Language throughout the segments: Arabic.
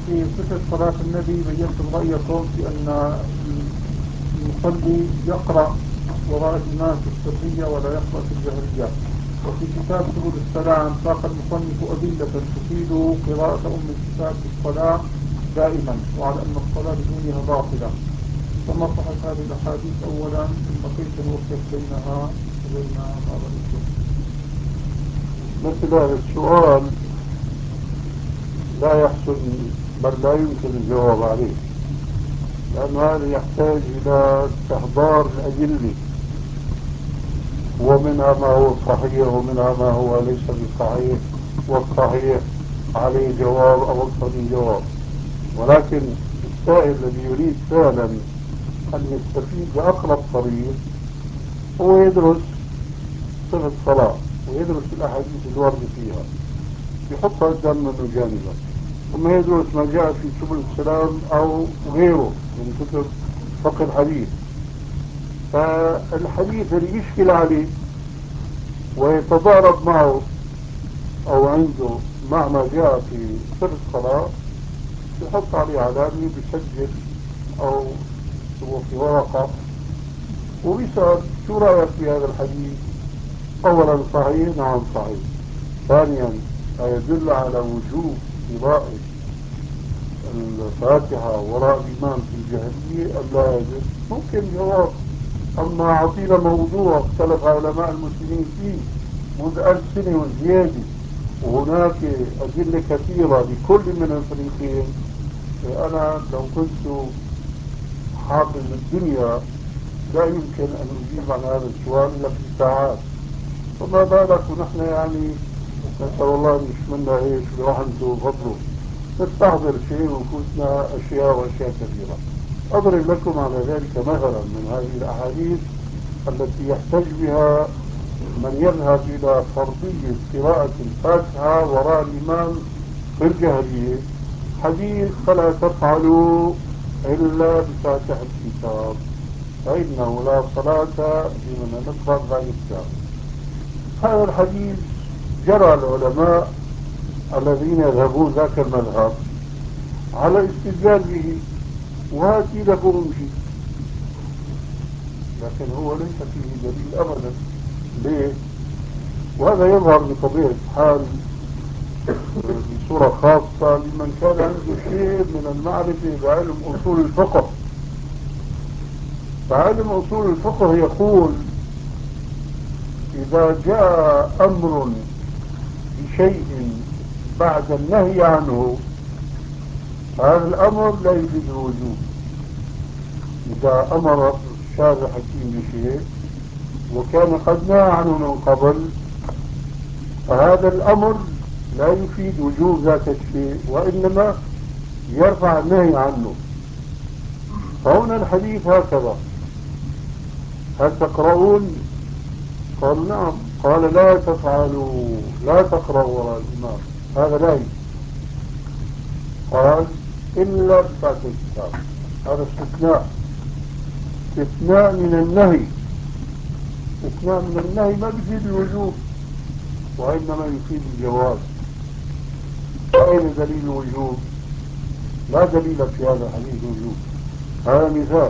في صفة صلاة النبي بينتم رأيكم في أن المصلي يقرأ وراء الإمام في السرية ولا يقرأ في الجهرية. وفي كتاب سبل السلام ساق المصنف أدلة تفيد قراءة أم الكتاب في الصلاة دائما، وعلى أن الصلاة بدونها باطلة. فما صحة هذه الأحاديث أولا، ثم كيف نوفق بينها وبين ما رأيتم؟ مثل هذا السؤال لا يحسن، بل لا يمكن الجواب عليه، لأن هذا يحتاج إلى استحضار الأدلة، ومنها ما هو صحيح ومنها ما هو ليس بصحيح، والصحيح عليه جواب أو أكثر من جواب. ولكن السائل الذي يريد فعلا أن يستفيد بأقرب طريق هو يدرس صفة الصلاة ويدرس الأحاديث الواردة فيها، يحطها قدام منه جانبا، ثم يدرس ما جاء في سبل السلام أو غيره من كتب فقه الحديث. فالحديث اللي يشكل عليه ويتضارب معه أو عنده مع ما جاء في سر الصلاة يحط عليه علامة، بيسجل أو هو في ورقة وبيسأل شو رأيك في هذا الحديث؟ أولا صحيح؟ نعم صحيح. ثانيا يدل على وجوب قراءة الفاتحة وراء الإمام في الجهرية أم لا يجوز؟ ممكن جواب. أما أعطينا موضوع اختلف علماء المسلمين فيه منذ 1000 سنة وزيادة، وهناك أدلة كثيرة لكل من الفريقين، أنا لو كنت حافظ الدنيا لا يمكن أن أجيب عن هذا السؤال إلا في ساعات، فما بالك ونحن يعني نسأل الله أن يشملنا إيش برحمته وفضله نستحضر شيء ونفوتنا أشياء وأشياء كثيرة. أضرب لكم على ذلك مثلا من هذه الأحاديث التي يحتج بها من يذهب إلى فرضية قراءة الفاتحة وراء الإمام في الجهرية. حديث فلا تفعلوا إلا بفاتحة الكتاب فإنه لا صلاة لمن لم يقرأ بهذا الكتاب. هذا الحديث جرى العلماء الذين يذهبون ذاك المذهب على استدلال به، وهاتي لكم شيء، لكن هو ليس فيه دليل أبدا. ليه؟ وهذا يظهر بطبيعة الحال بصورة خاصة لمن كان عنده شيء من المعرفة بعلم أصول الفقه. فعلم أصول الفقه يقول إذا جاء أمر بشيء بعد النهي عنه هذا الأمر لا يفيد الوجوب. إذا أمر الشارع حكيم بشيء وكان قد نهى عنه من قبل فهذا الأمر لا يفيد وجوب ذاك الشيء، وإنما يرفع النهي عنه. فهنا الحديث هكذا: هل تقرؤون؟ قالوا نعم. قال لا تفعلوا، لا تقرأوا وراء الإمام، هذا لا يجوز. قال إلا بفاتحة الكتاب، هذا استثناء، استثناء من النهي. استثناء من النهي ما بيفيد الوجوب وإنما يفيد الجواز. أين دليل الوجوب؟ لا دليل في هذا الحديث وجوب، هذا مثال.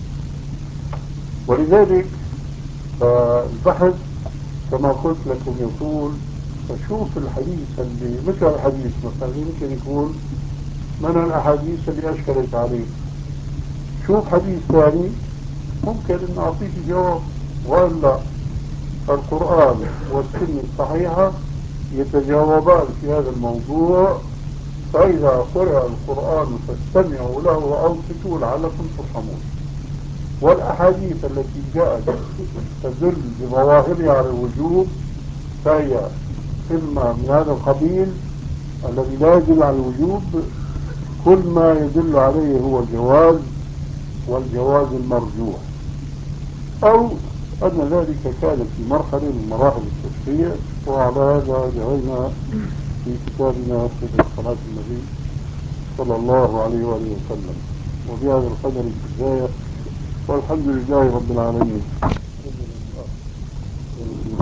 ولذلك فالبحث كما قلت لكم يقول فشوف الحديث اللي مثل الحديث مثلا يمكن يكون من الأحاديث اللي أشكلت عليه، شوف حديث ثاني ممكن أن أعطيك جواب. وإلا القرآن والسنة الصحيحة يتجاوبان في هذا الموضوع. فإذا قرأ القرآن فاستمعوا له وأنصتوا لعلكم ترحمون. والأحاديث التي جاءت تدل بظواهرها على الوجوب فهي إما من هذا القبيل الذي لا يدل على الوجوب، كل ما يدل عليه هو الجواز والجواز المرجوح، أو أن ذلك كان في مرحلة من مراحل التشريع. وعلى هذا جعلنا في كتابنا صفة صلاة النبي صلى الله عليه وآله وسلم. وبهذا القدر كفاية، والحمد لله رب العالمين.